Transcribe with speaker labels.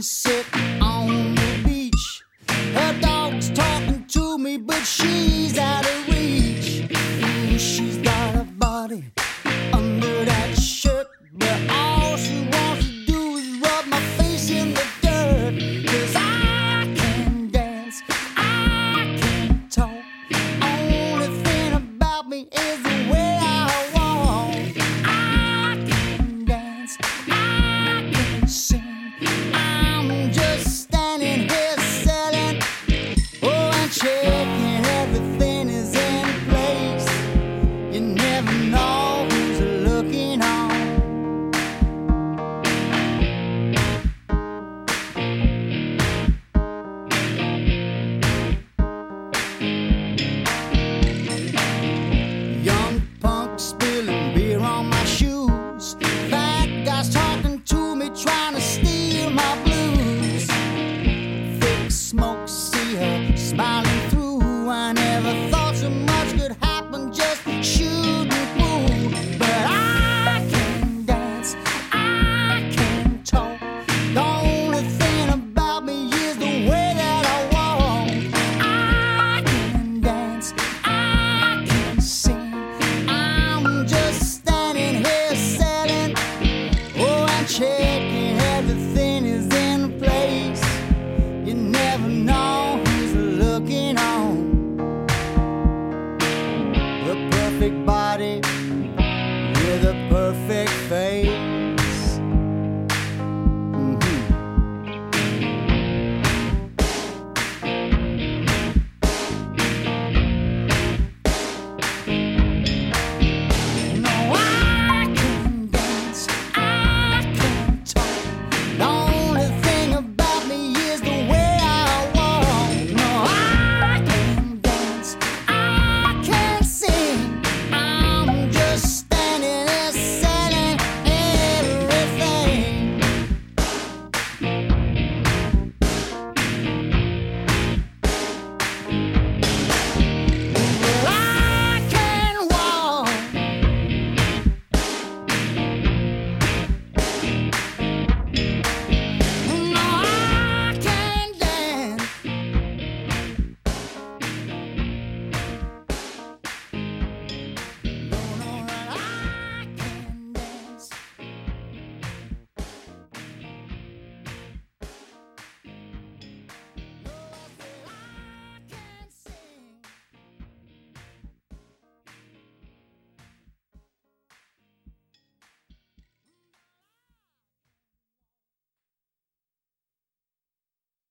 Speaker 1: sitting on the beach. Her dog's talking to me, but she's out of reach. Ooh, she's got a body under that shirt, but all she wants to do is rub my face in the dirt. 'Cause I can dance, I can talk. Only thing about me is the way I walk. I can dance, I can sing. I'm just standing here selling, oh, and checking everything is in place. You never know who's looking on. Young punk spilling beer on my shoes. Fat guys talking to me, trying to steal my blues. Thick smoke, see her smiling through. I never thought